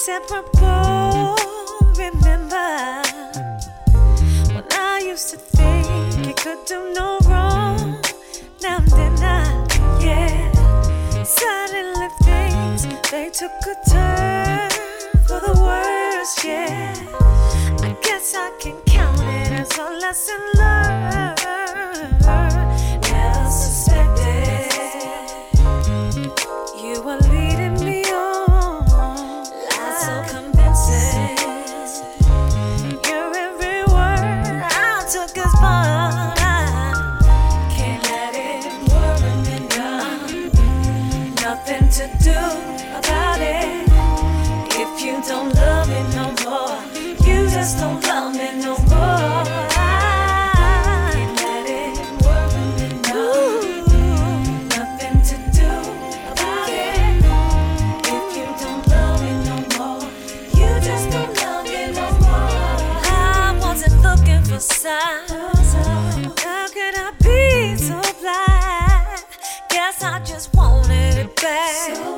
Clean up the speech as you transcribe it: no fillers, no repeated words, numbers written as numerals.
inseparable. Remember when I used to think it could do no wrong. Now then yeah. Suddenly things, they took a turn for the worse, yeah. I guess I can count it as a lesson learned. Never suspected you were leading me on. Lies so convincing. Your every word I took as bond. I can't let it worry me now. Nothing to do about it. If you don't love me no more, you just don't love me no more. I can't let it worry me no. Nothing to do about it. If you don't love me no more, you just don't love me no more. I wasn't looking for signs. How could I be so blind? Guess I just wanted it back.